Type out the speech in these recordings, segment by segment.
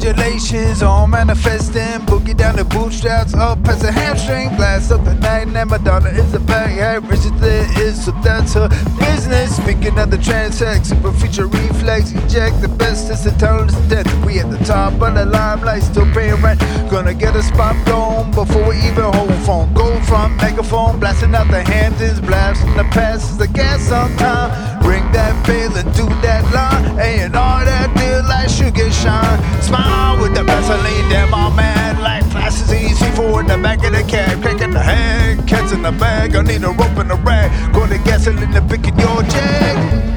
Congratulations on manifesting. Boogie down the bootstraps, up past the hamstring. Blast up the night, and Madonna is a bag. Hey, Richard there is, so that's her business. Speaking of the transex, super feature reflex. Eject the best, it's the tunnel, it's death. We at the top of the limelight, still paying rent. Gonna get a spot going before we even hold phone. Go from megaphone, blasting out the Hamptons. Blasting the past is the gas sometime. Bring that bill and do that line. Ain't all that deal like sugar shine. Smile with the Vaseline, damn my man. Like flashes easy for in the back of the cab. Cracking the head, cats in the bag. I need a rope and a rag. Go to gasoline and picking your jag.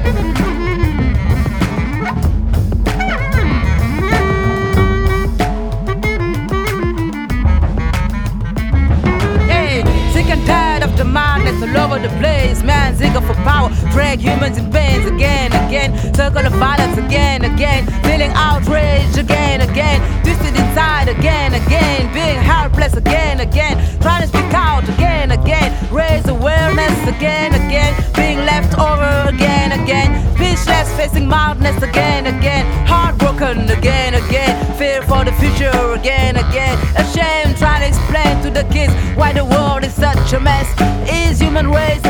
All over the place, man, eager for power. Drag humans in pains again, again. Circle of violence again, again. Feeling outraged again, again. Twisted inside again, again. Being helpless again, again. Trying to speak out again, again. Raise awareness again, again. Being left over again, again. Speechless, facing madness again, again. Heartbroken again, again. Fear for the future again, again. Ashamed, trying to explain to the kids why the world is such a mess. Is human race